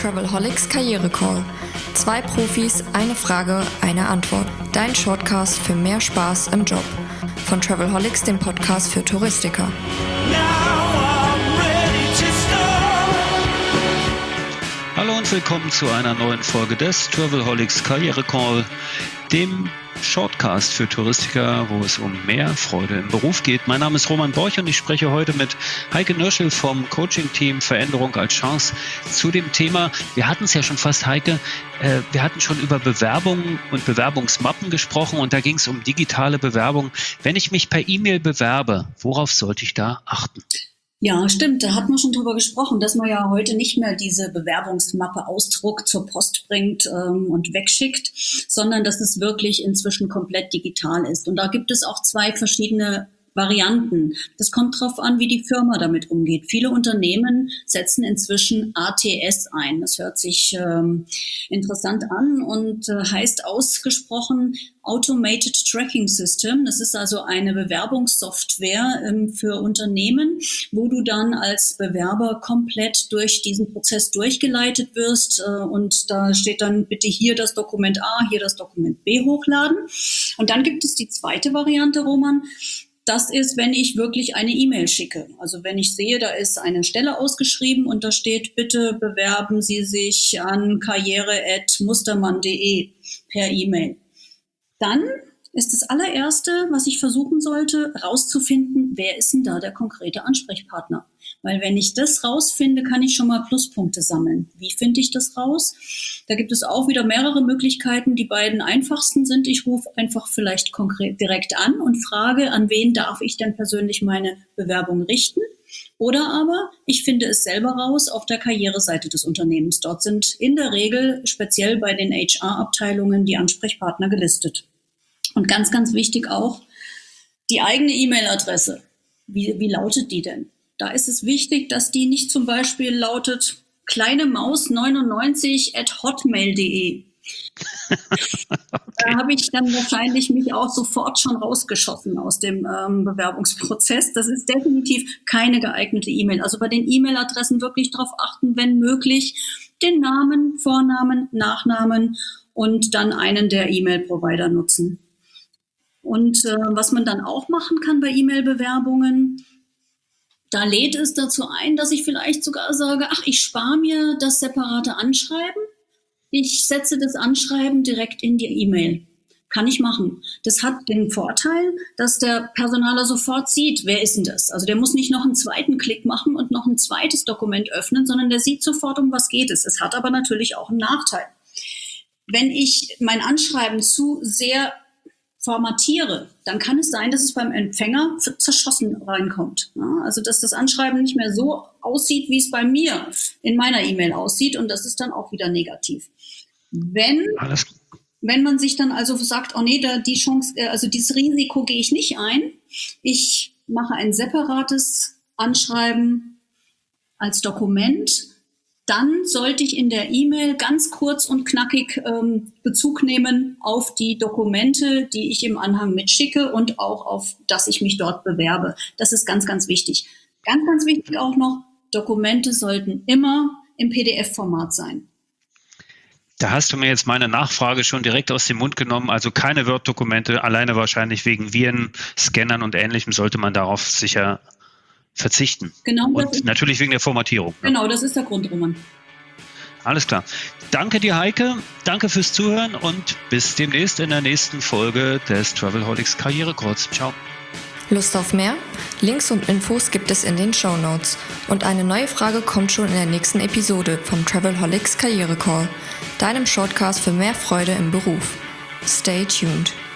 Travelholics Karriere Call. 2 Profis, eine Frage, eine Antwort. Dein Shortcast für mehr Spaß im Job. Von Travelholics, dem Podcast für Touristiker. Hallo und willkommen zu einer neuen Folge des Travelholics Karriere Call, dem Shortcast für Touristiker, wo es um mehr Freude im Beruf geht. Mein Name ist Roman Borch und ich spreche heute mit Heike Nörschel vom Coaching-Team Veränderung als Chance zu dem Thema. Wir hatten es ja schon fast, Heike, wir hatten schon über Bewerbungen und Bewerbungsmappen gesprochen und da ging es um digitale Bewerbung. Wenn ich mich per E-Mail bewerbe, worauf sollte ich da achten? Ja, stimmt. Da hat man schon drüber gesprochen, dass man ja heute nicht mehr diese Bewerbungsmappe ausdruckt, zur Post bringt und wegschickt, sondern dass es wirklich inzwischen komplett digital ist. Und da gibt es auch 2 verschiedene Varianten. Das kommt drauf an, wie die Firma damit umgeht. Viele Unternehmen setzen inzwischen ATS ein. Das hört sich interessant an und heißt ausgesprochen Automated Tracking System. Das ist also eine Bewerbungssoftware für Unternehmen, wo du dann als Bewerber komplett durch diesen Prozess durchgeleitet wirst und da steht dann bitte hier das Dokument A, hier das Dokument B hochladen. Und dann gibt es die zweite Variante, Roman. Das ist, wenn ich wirklich eine E-Mail schicke. Also wenn ich sehe, da ist eine Stelle ausgeschrieben und da steht, bitte bewerben Sie sich an karriere@mustermann.de per E-Mail. Dann ist das allererste, was ich versuchen sollte, rauszufinden, wer ist denn da der konkrete Ansprechpartner? Weil wenn ich das rausfinde, kann ich schon mal Pluspunkte sammeln. Wie finde ich das raus? Da gibt es auch wieder mehrere Möglichkeiten. Die beiden einfachsten sind, ich rufe einfach vielleicht konkret direkt an und frage, an wen darf ich denn persönlich meine Bewerbung richten? Oder aber ich finde es selber raus auf der Karriereseite des Unternehmens. Dort sind in der Regel speziell bei den HR-Abteilungen die Ansprechpartner gelistet. Und ganz, ganz wichtig auch die eigene E-Mail-Adresse. Wie lautet die denn? Da ist es wichtig, dass die nicht zum Beispiel lautet kleinemaus99@hotmail.de. Da habe ich dann wahrscheinlich mich auch sofort schon rausgeschossen aus dem Bewerbungsprozess. Das ist definitiv keine geeignete E-Mail. Also bei den E-Mail-Adressen wirklich darauf achten, wenn möglich, den Namen, Vornamen, Nachnamen und dann einen der E-Mail-Provider nutzen. Und was man dann auch machen kann bei E-Mail-Bewerbungen, da lädt es dazu ein, dass ich vielleicht sogar sage, ach, ich spare mir das separate Anschreiben. Ich setze das Anschreiben direkt in die E-Mail. Kann ich machen. Das hat den Vorteil, dass der Personaler sofort sieht, wer ist denn das? Also der muss nicht noch einen zweiten Klick machen und noch ein zweites Dokument öffnen, sondern der sieht sofort, um was geht es. Es hat aber natürlich auch einen Nachteil. Wenn ich mein Anschreiben zu sehr formatiere, dann kann es sein, dass es beim Empfänger zerschossen reinkommt. Ja, also dass das Anschreiben nicht mehr so aussieht, wie es bei mir in meiner E-Mail aussieht und das ist dann auch wieder negativ. Wenn man sich dann also sagt, oh nee, die Chance, also dieses Risiko gehe ich nicht ein, ich mache ein separates Anschreiben als Dokument, dann sollte ich in der E-Mail ganz kurz und knackig Bezug nehmen auf die Dokumente, die ich im Anhang mitschicke und auch auf, dass ich mich dort bewerbe. Das ist ganz, ganz wichtig. Ganz, ganz wichtig auch noch, Dokumente sollten immer im PDF-Format sein. Da hast du mir jetzt meine Nachfrage schon direkt aus dem Mund genommen. Also keine Word-Dokumente, alleine wahrscheinlich wegen Viren, Scannern und Ähnlichem sollte man darauf sicher verzichten. Genau. Und natürlich wegen der Formatierung. Genau, das ist der Grund, Roman. Alles klar. Danke dir, Heike. Danke fürs Zuhören und bis demnächst in der nächsten Folge des Travelholics Karriere Calls. Ciao. Lust auf mehr? Links und Infos gibt es in den Shownotes. Und eine neue Frage kommt schon in der nächsten Episode vom Travelholics Karriere Call, deinem Shortcast für mehr Freude im Beruf. Stay tuned.